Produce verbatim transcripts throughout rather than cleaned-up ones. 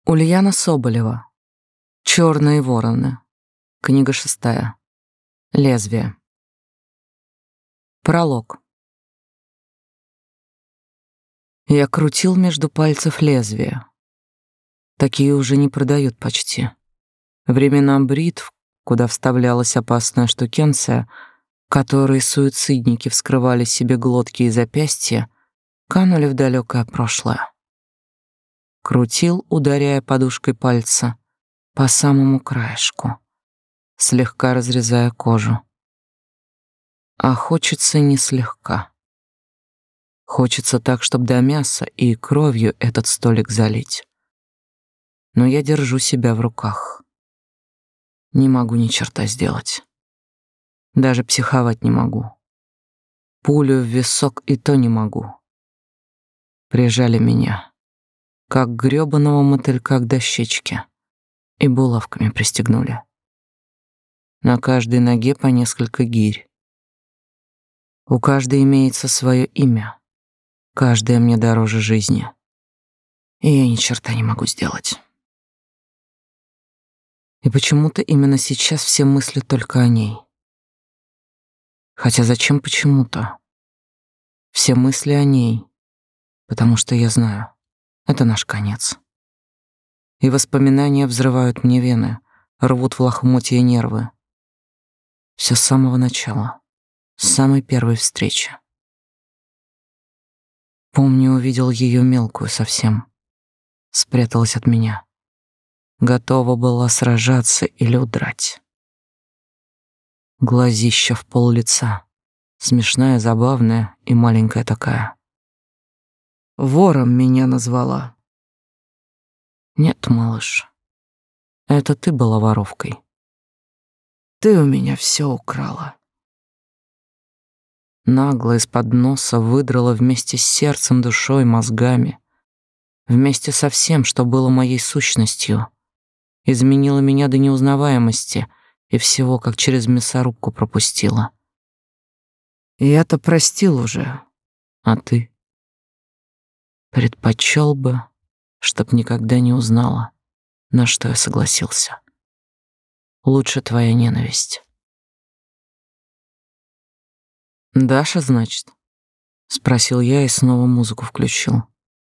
Ульяна Соболева. «Черные вороны». Книга шестая. Лезвие. Пролог. Я крутил между пальцев лезвие. Такие уже не продают почти. Времена бритв, куда вставлялась опасная штукенция, которой суицидники вскрывали себе глотки и запястья, канули в далекое прошлое. Крутил, ударяя подушкой пальца по самому краешку, слегка разрезая кожу. А хочется не слегка. Хочется так, чтобы до мяса и кровью этот столик залить. Но я держу себя в руках. Не могу ни черта сделать. Даже психовать не могу. Пулю в висок и то не могу. Прижали меня, как грёбаного мотылька к дощечке, и булавками пристегнули. На каждой ноге по несколько гирь. У каждой имеется свое имя, каждая мне дороже жизни. И я ни черта не могу сделать. И почему-то именно сейчас все мысли только о ней. Хотя зачем почему-то? Все мысли о ней, потому что я знаю, это наш конец. И воспоминания взрывают мне вены, рвут в лохмотья нервы. Все с самого начала, с самой первой встречи. Помню, увидел ее мелкую совсем, спряталась от меня. Готова была сражаться или удрать. Глазища в пол лица, смешная, забавная и маленькая такая. Вором меня назвала. Нет, малыш, это ты была воровкой. Ты у меня все украла. Нагло из-под носа выдрала вместе с сердцем, душой, мозгами, вместе со всем, что было моей сущностью, изменила меня до неузнаваемости и всего, как через мясорубку пропустила. Я-то простил уже, а ты? Предпочел бы, чтоб никогда не узнала, на что я согласился. Лучше твоя ненависть. «Даша, значит?» — спросил я и снова музыку включил.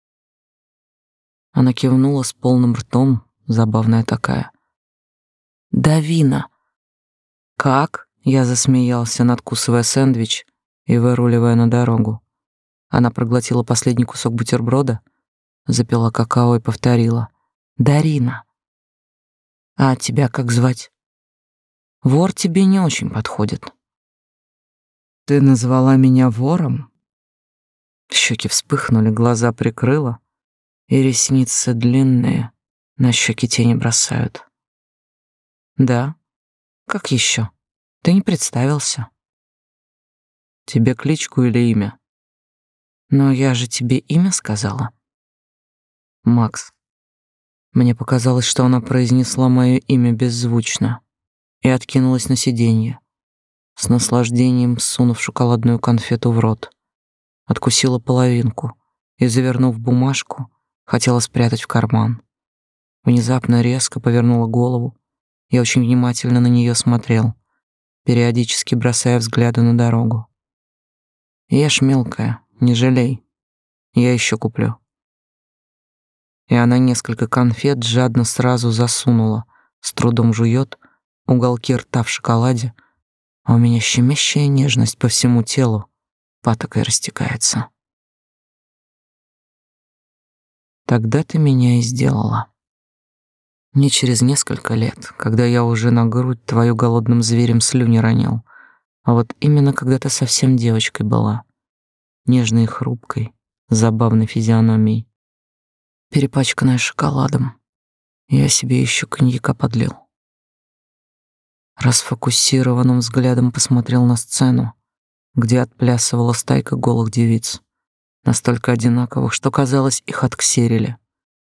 Она кивнула с полным ртом, забавная такая. «Давина!» «Как?» — я засмеялся, надкусывая сэндвич и выруливая на дорогу. Она проглотила последний кусок бутерброда, запила какао и повторила. «Дарина». «А тебя как звать?» «Вор тебе не очень подходит». «Ты назвала меня вором?» Щеки вспыхнули, глаза прикрыла, и ресницы длинные на щеки тени бросают. «Да? Как еще? Ты не представился». «Тебе кличку или имя?» «Но я же тебе имя сказала». «Макс». Мне показалось, что она произнесла мое имя беззвучно и откинулась на сиденье, с наслаждением сунув шоколадную конфету в рот. Откусила половинку и, завернув бумажку, хотела спрятать в карман. Внезапно резко повернула голову. Я очень внимательно на нее смотрел, периодически бросая взгляды на дорогу. «Ешь, мелкая, не жалей. Я еще куплю». И она несколько конфет жадно сразу засунула, с трудом жует, уголки рта в шоколаде, а у меня щемящая нежность по всему телу патокой растекается. Тогда ты меня и сделала. Не через несколько лет, когда я уже на грудь твою голодным зверем слюни ронял, а вот именно когда ты совсем девочкой была, нежной и хрупкой, с забавной физиономией, перепачканная шоколадом, я себе еще коньяка подлил. Расфокусированным взглядом посмотрел на сцену, где отплясывала стайка голых девиц, настолько одинаковых, что, казалось, их отксерили.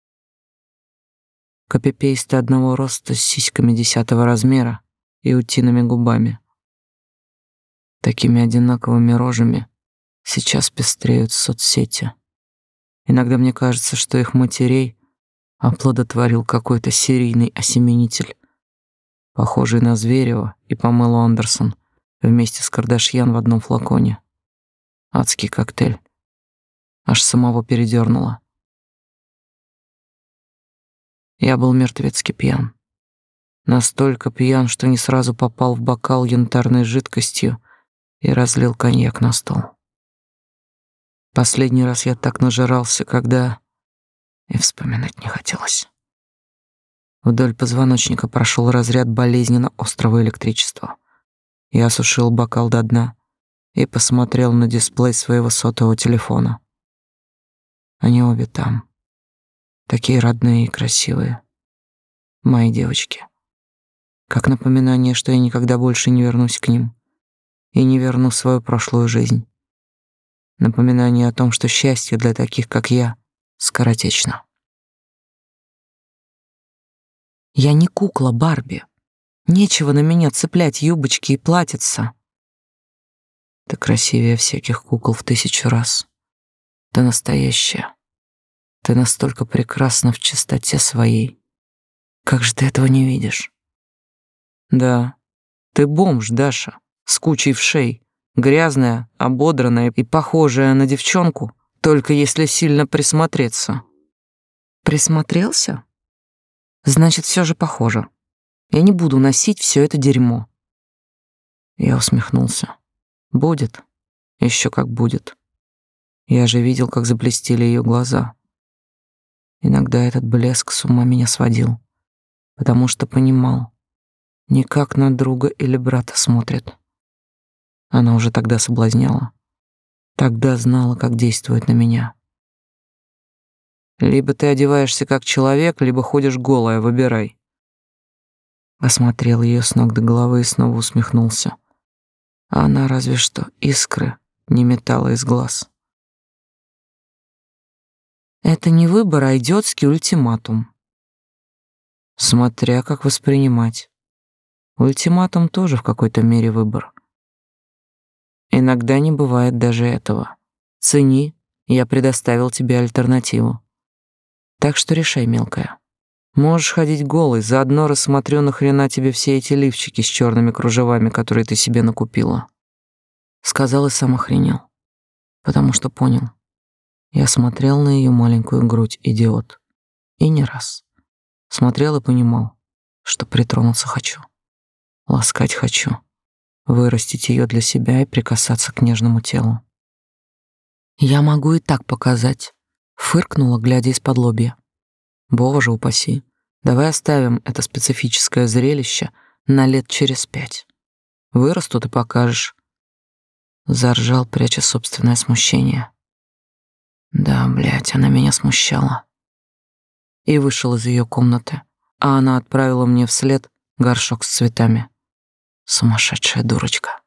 Копипейсты одного роста с сиськами десятого размера и утиными губами. Такими одинаковыми рожами сейчас пестреют соцсети. Иногда мне кажется, что их матерей оплодотворил какой-то серийный осеменитель, похожий на Зверева и Памелу Андерсон вместе с Кардашьян в одном флаконе. Адский коктейль. Аж самого передёрнуло. Я был мертвецки пьян. Настолько пьян, что не сразу попал в бокал янтарной жидкостью и разлил коньяк на стол. Последний раз я так нажрался, когда... И вспоминать не хотелось. Вдоль позвоночника прошел разряд болезненно острого электричества. Я осушил бокал до дна и посмотрел на дисплей своего сотового телефона. Они обе там. Такие родные и красивые. Мои девочки. Как напоминание, что я никогда больше не вернусь к ним и не верну свою прошлую жизнь. Напоминание о том, что счастье для таких, как я, скоротечно. Я не кукла Барби. Нечего на меня цеплять юбочки и платьица. Ты красивее всяких кукол в тысячу раз. Ты настоящая. Ты настолько прекрасна в чистоте своей. Как же ты этого не видишь? Да, ты бомж, Даша, с кучей вшей, грязная, ободранная и похожая на девчонку, только если сильно присмотреться. Присмотрелся? Значит, все же похоже. Я не буду носить все это дерьмо. Я усмехнулся. Будет. Еще как будет. Я же видел, как заблестели ее глаза. Иногда этот блеск с ума меня сводил, потому что понимал, не как на друга или брата смотрит. Она уже тогда соблазняла. Тогда знала, как действует на меня. Либо ты одеваешься как человек, либо ходишь голая, выбирай. Осмотрел ее с ног до головы и снова усмехнулся. А она разве что искры не метала из глаз. Это не выбор, а идиотский ультиматум. Смотря как воспринимать. Ультиматум тоже в какой-то мере выбор. Иногда не бывает даже этого. Цени, я предоставил тебе альтернативу. Так что решай, мелкая. Можешь ходить голой, заодно рассмотрю, нахрена тебе все эти лифчики с черными кружевами, которые ты себе накупила. Сказал и сам охренел, потому что понял. Я смотрел на ее маленькую грудь, идиот. И не раз. Смотрел и понимал, что притронуться хочу. Ласкать хочу. Вырастить ее для себя и прикасаться к нежному телу. Я могу и так показать. Фыркнула, глядя из-под лобья. Боже упаси, давай оставим это специфическое зрелище на лет через пять. Вырастут и покажешь. Заржал, пряча собственное смущение. Да, блядь, она меня смущала. И вышел из ее комнаты, а она отправила мне вслед горшок с цветами. Сумасшедшая дурочка.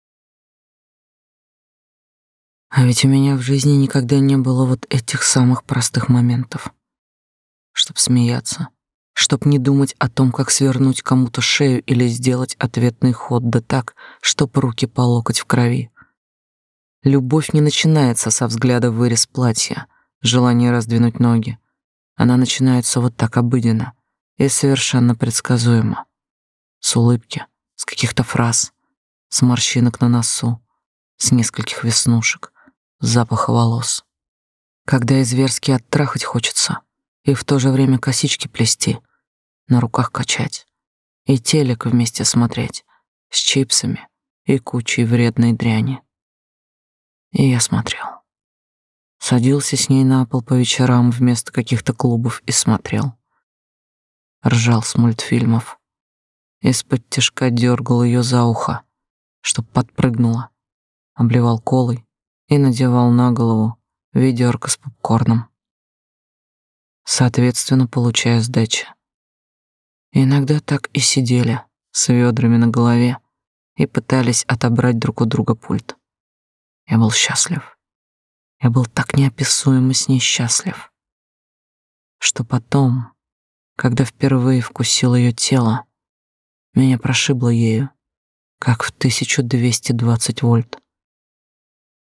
А ведь у меня в жизни никогда не было вот этих самых простых моментов. Чтоб смеяться, чтоб не думать о том, как свернуть кому-то шею или сделать ответный ход, да так, чтоб руки по локоть в крови. Любовь не начинается со взгляда в вырез платья, желания раздвинуть ноги. Она начинается вот так обыденно и совершенно предсказуемо. С улыбки, с каких-то фраз, с морщинок на носу, с нескольких веснушек, с запаха волос. Когда и зверски оттрахать хочется, и в то же время косички плести, на руках качать, и телек вместе смотреть, с чипсами и кучей вредной дряни. И я смотрел. Садился с ней на пол по вечерам вместо каких-то клубов и смотрел. Ржал с мультфильмов. Из-под тишка дергал ее за ухо, чтоб подпрыгнула, обливал колой и надевал на голову ведерко с попкорном, соответственно, получая сдачи. Иногда так и сидели с ведрами на голове и пытались отобрать друг у друга пульт. Я был счастлив. Я был так неописуемо с ней счастлив, что потом, когда впервые вкусил ее тело, меня прошибло ею, как в тысячу двести двадцать вольт.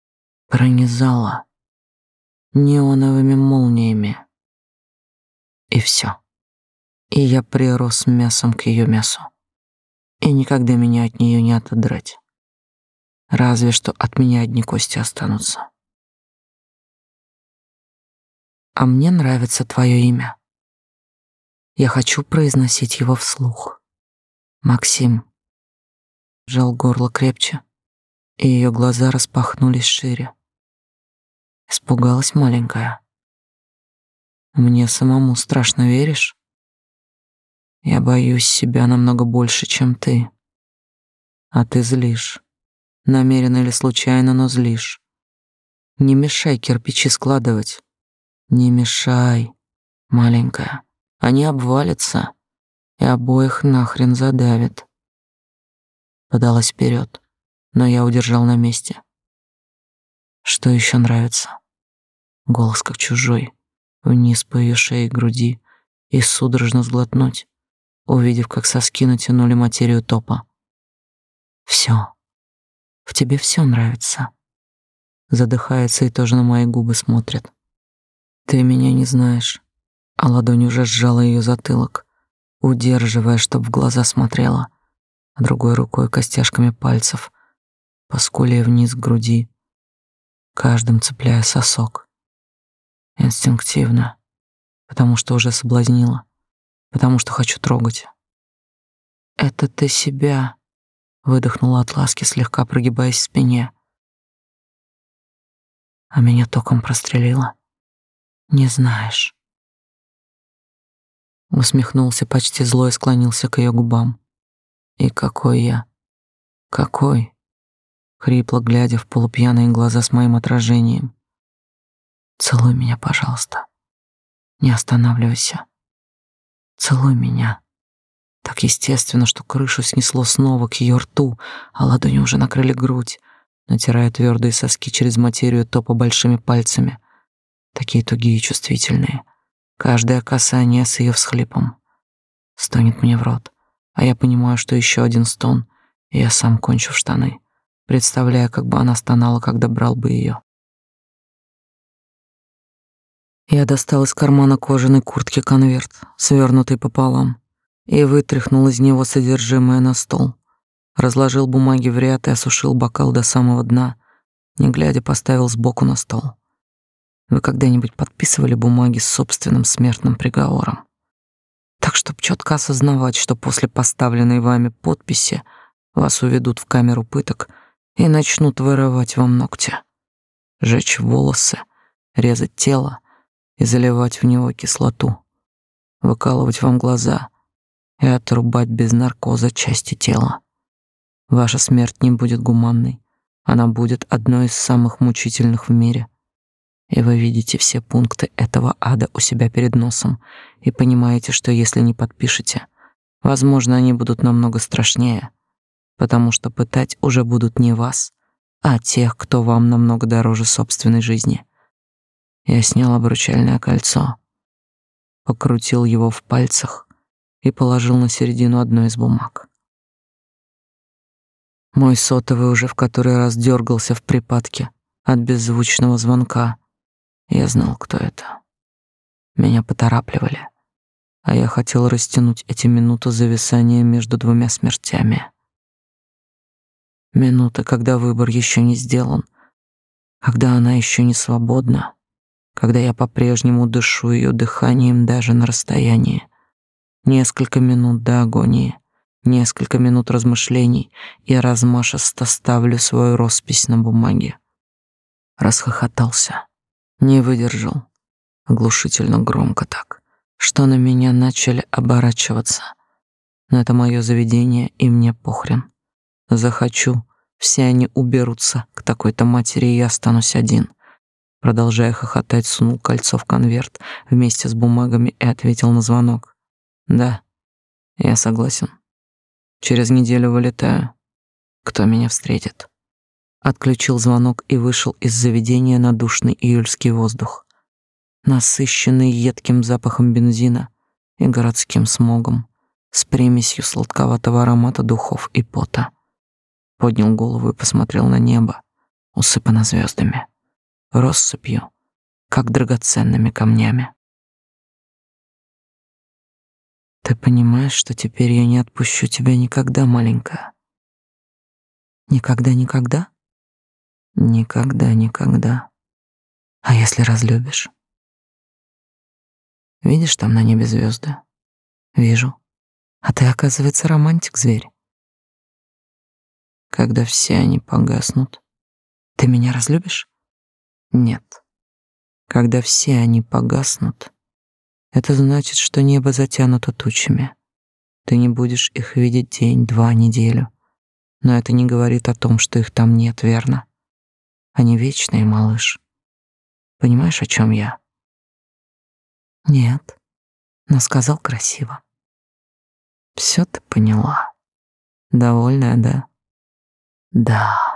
Пронизало неоновыми молниями. И все. И я прирос мясом к ее мясу. И никогда меня от нее не отодрать. Разве что от меня одни кости останутся. А мне нравится твое имя. Я хочу произносить его вслух. Максим. Сжал горло крепче, и ее глаза распахнулись шире. Испугалась маленькая. Мне самому страшно, веришь? Я боюсь себя намного больше, чем ты. А ты злишь. Намеренно или случайно, но злишь. Не мешай кирпичи складывать. Не мешай, маленькая. Они обвалятся, и обоих нахрен задавит. Подалась вперед, но я удержал на месте. Что еще нравится? Голос как чужой, вниз по ее шее и груди, и судорожно сглотнуть, увидев, как соски натянули материю топа. Все. В тебе все нравится. Задыхается и тоже на мои губы смотрит. Ты меня не знаешь, а ладонь уже сжала ее затылок, удерживая, чтоб в глаза смотрела, а другой рукой костяшками пальцев по скуле вниз к груди, каждым цепляя сосок. Инстинктивно, потому что уже соблазнила, потому что хочу трогать. Это ты себя, выдохнула от ласки, слегка прогибаясь в спине. А меня током прострелило. Не знаешь. Усмехнулся почти зло и склонился к ее губам. И какой я? Какой? Хрипло глядя в полупьяные глаза с моим отражением. Целуй меня, пожалуйста. Не останавливайся. Целуй меня. Так естественно, что крышу снесло снова к ее рту, а ладони уже накрыли грудь, натирая твердые соски через материю топа большими пальцами. Такие тугие и чувствительные. Каждое касание с ее всхлипом. Стонет мне в рот, а я понимаю, что еще один стон, и я сам кончу в штаны, представляя, как бы она стонала, когда брал бы ее. Я достал из кармана кожаной куртки конверт, свернутый пополам, и вытряхнул из него содержимое на стол. Разложил бумаги в ряд и осушил бокал до самого дна, не глядя поставил сбоку на стол. Вы когда-нибудь подписывали бумаги с собственным смертным приговором? Так, чтоб четко осознавать, что после поставленной вами подписи вас уведут в камеру пыток и начнут вырывать вам ногти, жечь волосы, резать тело и заливать в него кислоту, выкалывать вам глаза и отрубать без наркоза части тела. Ваша смерть не будет гуманной, она будет одной из самых мучительных в мире. И вы видите все пункты этого ада у себя перед носом и понимаете, что если не подпишете, возможно, они будут намного страшнее, потому что пытать уже будут не вас, а тех, кто вам намного дороже собственной жизни. Я снял обручальное кольцо, покрутил его в пальцах и положил на середину одной из бумаг. Мой сотовый уже в который раз дергался в припадке от беззвучного звонка. Я знал, кто это. Меня поторапливали, а я хотел растянуть эти минуты зависания между двумя смертями. Минуты, когда выбор еще не сделан, когда она еще не свободна, когда я по-прежнему дышу ее дыханием даже на расстоянии. Несколько минут до агонии, несколько минут размышлений, и размашисто ставлю свою роспись на бумаге. Расхохотался. Не выдержал, оглушительно громко так, что на меня начали оборачиваться. Но это мое заведение, и мне похрен. Захочу, все они уберутся к такой-то матери, и я останусь один. Продолжая хохотать, сунул кольцо в конверт вместе с бумагами и ответил на звонок. Да, я согласен. Через неделю вылетаю. Кто меня встретит? Отключил звонок и вышел из заведения на душный июльский воздух, насыщенный едким запахом бензина и городским смогом, с примесью сладковатого аромата духов и пота. Поднял голову и посмотрел на небо, усыпанное звездами, россыпью, как драгоценными камнями. Ты понимаешь, что теперь я не отпущу тебя никогда, маленькая? Никогда-никогда? Никогда-никогда. А если разлюбишь? Видишь там на небе звезды? Вижу. А ты, оказывается, романтик, зверь. Когда все они погаснут, ты меня разлюбишь? Нет. Когда все они погаснут, это значит, что небо затянуто тучами. Ты не будешь их видеть день, два, неделю. Но это не говорит о том, что их там нет, верно? Они вечные, малыш. Понимаешь, о чем я? Нет, но сказал красиво. Все ты поняла. Довольная, да? Да.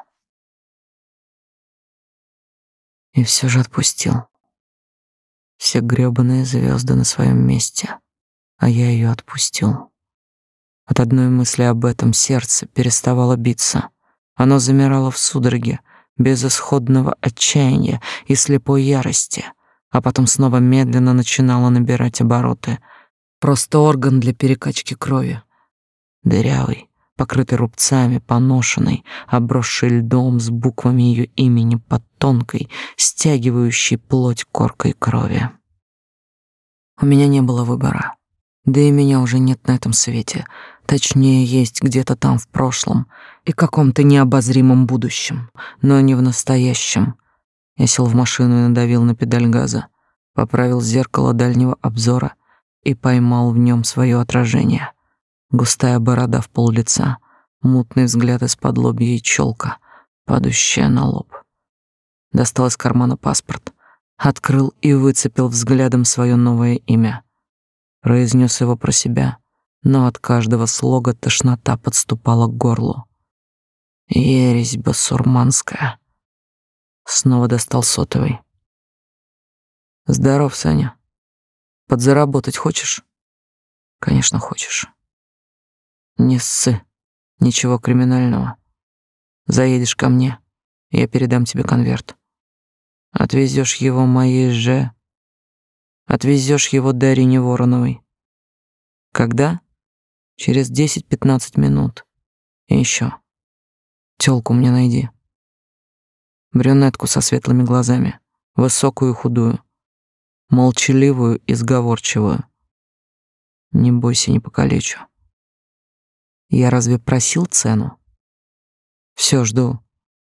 И все же отпустил. Все грёбаные звезды на своем месте, а я ее отпустил. От одной мысли об этом сердце переставало биться. Оно замирало в судороге, безысходного отчаяния и слепой ярости, а потом снова медленно начинало набирать обороты. Просто орган для перекачки крови. Дырявый, покрытый рубцами, поношенный, обросший льдом с буквами ее имени под тонкой, стягивающей плоть коркой крови. У меня не было выбора. Да и меня уже нет на этом свете. Точнее, есть где-то там в прошлом и каком-то необозримом будущем, но не в настоящем. Я сел в машину и надавил на педаль газа, поправил зеркало дальнего обзора и поймал в нем свое отражение. Густая борода в пол лица, мутный взгляд из-под лобья и челка, падающая на лоб. Достал из кармана паспорт, открыл и выцепил взглядом свое новое имя. Произнес его про себя, но от каждого слога тошнота подступала к горлу. Ересь басурманская. Снова достал сотовый. Здоров, Саня. Подзаработать хочешь? Конечно, хочешь. Не ссы. Ничего криминального. Заедешь ко мне, я передам тебе конверт. Отвезешь его моей же... Отвезешь его Дарине Вороновой. Когда? Через десять-пятнадцать минут. И еще. Тёлку мне найди. Брюнетку со светлыми глазами, высокую и худую, молчаливую и сговорчивую. Не бойся, не покалечу. Я разве просил цену? Все, жду.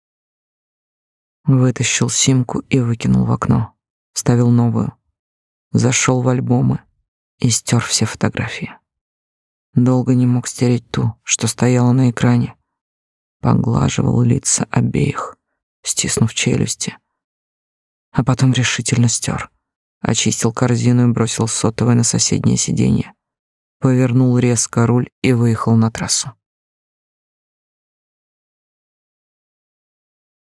Вытащил симку и выкинул в окно. Вставил новую. Зашел в альбомы и стер все фотографии. Долго не мог стереть ту, что стояла на экране. Поглаживал лица обеих, стиснув челюсти. А потом решительно стер. Очистил корзину и бросил сотовый на соседнее сиденье. Повернул резко руль и выехал на трассу.